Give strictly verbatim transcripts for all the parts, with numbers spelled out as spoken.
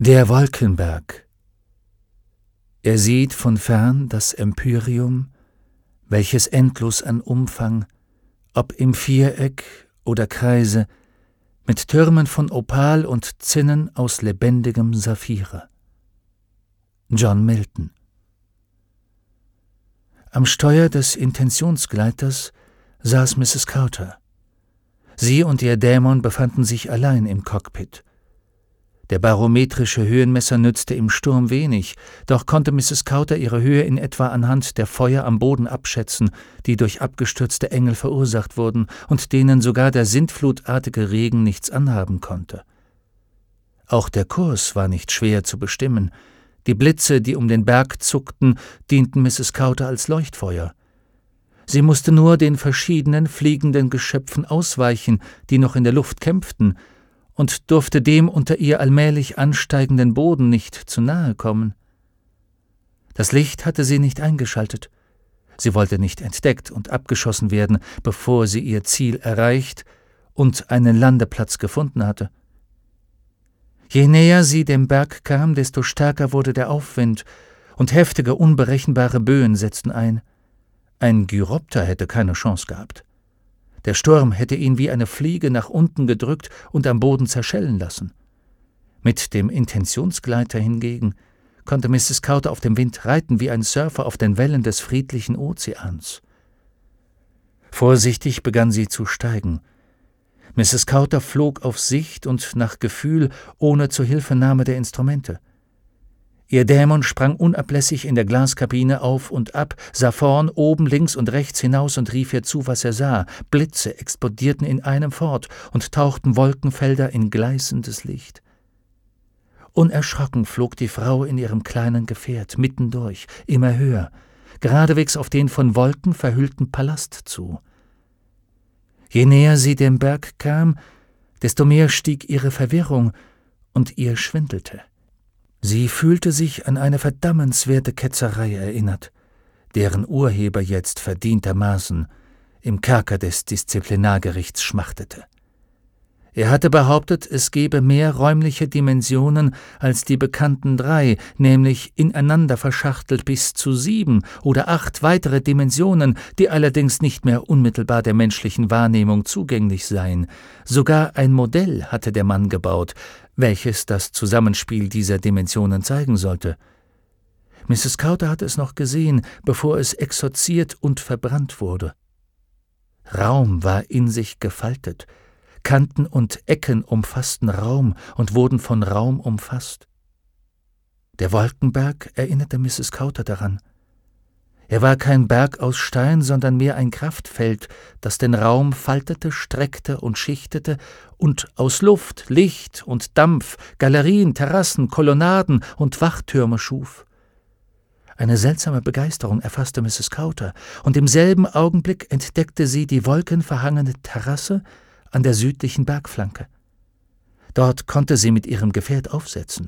Der Wolkenberg. Er sieht von fern das Empyreum, welches endlos an Umfang, ob im Viereck oder Kreise, mit Türmen von Opal und Zinnen aus lebendigem Saphire. John Milton. Am Steuer des Intentionsgleiters saß Misses Carter. Sie und ihr Dämon befanden sich allein im Cockpit. Der barometrische Höhenmesser nützte im Sturm wenig, doch konnte Misses Carter ihre Höhe in etwa anhand der Feuer am Boden abschätzen, die durch abgestürzte Engel verursacht wurden und denen sogar der sintflutartige Regen nichts anhaben konnte. Auch der Kurs war nicht schwer zu bestimmen. Die Blitze, die um den Berg zuckten, dienten Misses Carter als Leuchtfeuer. Sie musste nur den verschiedenen fliegenden Geschöpfen ausweichen, die noch in der Luft kämpften, und durfte dem unter ihr allmählich ansteigenden Boden nicht zu nahe kommen. Das Licht hatte sie nicht eingeschaltet. Sie wollte nicht entdeckt und abgeschossen werden, bevor sie ihr Ziel erreicht und einen Landeplatz gefunden hatte. Je näher sie dem Berg kam, desto stärker wurde der Aufwind, und heftige, unberechenbare Böen setzten ein. Ein Gyropter hätte keine Chance gehabt. Der Sturm hätte ihn wie eine Fliege nach unten gedrückt und am Boden zerschellen lassen. Mit dem Intentionsgleiter hingegen konnte Misses Carter auf dem Wind reiten wie ein Surfer auf den Wellen des friedlichen Ozeans. Vorsichtig begann sie zu steigen. Misses Carter flog auf Sicht und nach Gefühl, ohne Zuhilfenahme der Instrumente. Ihr Dämon sprang unablässig in der Glaskabine auf und ab, sah vorn, oben, links und rechts hinaus und rief ihr zu, was er sah. Blitze explodierten in einem fort und tauchten Wolkenfelder in gleißendes Licht. Unerschrocken flog die Frau in ihrem kleinen Gefährt mittendurch, immer höher, geradewegs auf den von Wolken verhüllten Palast zu. Je näher sie dem Berg kam, desto mehr stieg ihre Verwirrung und ihr schwindelte. Sie fühlte sich an eine verdammenswerte Ketzerei erinnert, deren Urheber jetzt verdientermaßen im Kerker des Disziplinargerichts schmachtete. Er hatte behauptet, es gebe mehr räumliche Dimensionen als die bekannten drei, nämlich ineinander verschachtelt bis zu sieben oder acht weitere Dimensionen, die allerdings nicht mehr unmittelbar der menschlichen Wahrnehmung zugänglich seien. Sogar ein Modell hatte der Mann gebaut, welches das Zusammenspiel dieser Dimensionen zeigen sollte. Misses Carter hatte es noch gesehen, bevor es exorziert und verbrannt wurde. Raum war in sich gefaltet, Kanten und Ecken umfassten Raum und wurden von Raum umfasst. Der Wolkenberg erinnerte Misses Carter daran. Er war kein Berg aus Stein, sondern mehr ein Kraftfeld, das den Raum faltete, streckte und schichtete und aus Luft, Licht und Dampf Galerien, Terrassen, Kolonnaden und Wachtürme schuf. Eine seltsame Begeisterung erfasste Misses Carter, und im selben Augenblick entdeckte sie die wolkenverhangene Terrasse an der südlichen Bergflanke. Dort konnte sie mit ihrem Gefährt aufsetzen.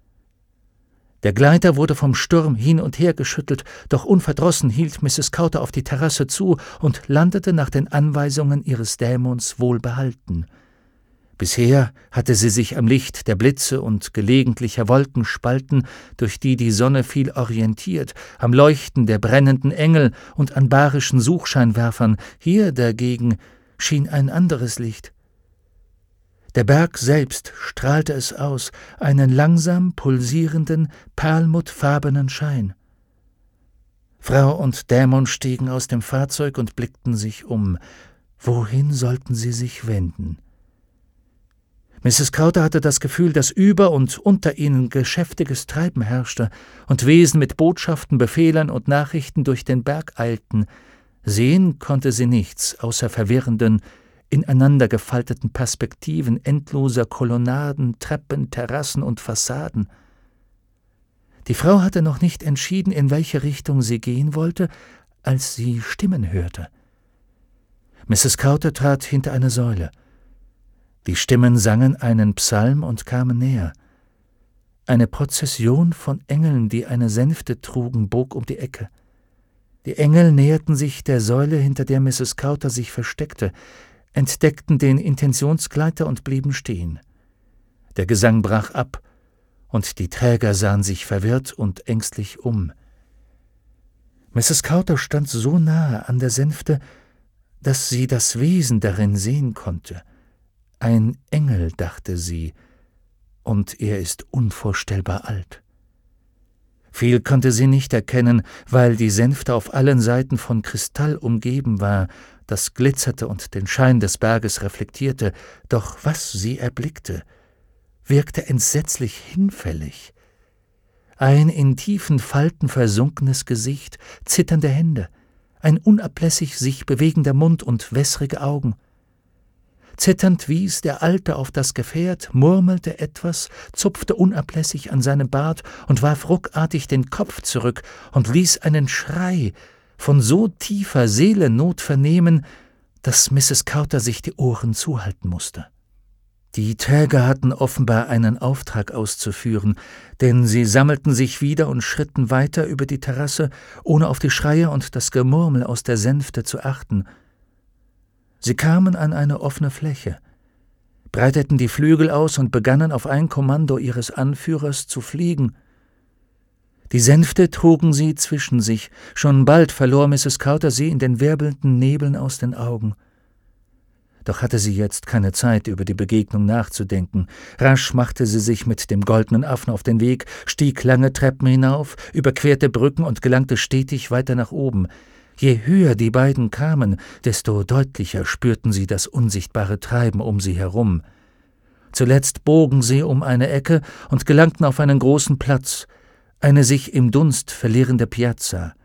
Der Gleiter wurde vom Sturm hin und her geschüttelt, doch unverdrossen hielt Misses Carter auf die Terrasse zu und landete nach den Anweisungen ihres Dämons wohlbehalten. Bisher hatte sie sich am Licht der Blitze und gelegentlicher Wolkenspalten, durch die die Sonne fiel, orientiert, am Leuchten der brennenden Engel und an barischen Suchscheinwerfern. Hier dagegen schien ein anderes Licht. Der Berg selbst strahlte es aus, einen langsam pulsierenden, perlmuttfarbenen Schein. Frau und Dämon stiegen aus dem Fahrzeug und blickten sich um. Wohin sollten sie sich wenden? Misses Carter hatte das Gefühl, dass über und unter ihnen geschäftiges Treiben herrschte und Wesen mit Botschaften, Befehlen und Nachrichten durch den Berg eilten. Sehen konnte sie nichts, außer verwirrenden, ineinander gefalteten Perspektiven endloser Kolonnaden, Treppen, Terrassen und Fassaden. Die Frau hatte noch nicht entschieden, in welche Richtung sie gehen wollte, als sie Stimmen hörte. Misses Carter trat hinter eine Säule. Die Stimmen sangen einen Psalm und kamen näher. Eine Prozession von Engeln, die eine Sänfte trugen, bog um die Ecke. Die Engel näherten sich der Säule, hinter der Misses Carter sich versteckte, entdeckten den Intentionsgleiter und blieben stehen. Der Gesang brach ab, und die Träger sahen sich verwirrt und ängstlich um. Misses Kauter stand so nahe an der Sänfte, dass sie das Wesen darin sehen konnte. Ein Engel, dachte sie, und er ist unvorstellbar alt. Viel konnte sie nicht erkennen, weil die Sänfte auf allen Seiten von Kristall umgeben war, das glitzerte und den Schein des Berges reflektierte, doch was sie erblickte, wirkte entsetzlich hinfällig. Ein in tiefen Falten versunkenes Gesicht, zitternde Hände, ein unablässig sich bewegender Mund und wässrige Augen. Zitternd wies der Alte auf das Gefährt, murmelte etwas, zupfte unablässig an seinem Bart und warf ruckartig den Kopf zurück und ließ einen Schrei von so tiefer Seelennot vernehmen, dass Misses Kauter sich die Ohren zuhalten musste. Die Träger hatten offenbar einen Auftrag auszuführen, denn sie sammelten sich wieder und schritten weiter über die Terrasse, ohne auf die Schreie und das Gemurmel aus der Sänfte zu achten. Sie kamen an eine offene Fläche, breiteten die Flügel aus und begannen auf ein Kommando ihres Anführers zu fliegen. Die Sänfte trugen sie zwischen sich, schon bald verlor Misses Kauter sie in den wirbelnden Nebeln aus den Augen. Doch hatte sie jetzt keine Zeit, über die Begegnung nachzudenken. Rasch machte sie sich mit dem goldenen Affen auf den Weg, stieg lange Treppen hinauf, überquerte Brücken und gelangte stetig weiter nach oben. Je höher die beiden kamen, desto deutlicher spürten sie das unsichtbare Treiben um sie herum. Zuletzt bogen sie um eine Ecke und gelangten auf einen großen Platz, eine sich im Dunst verlierende Piazza.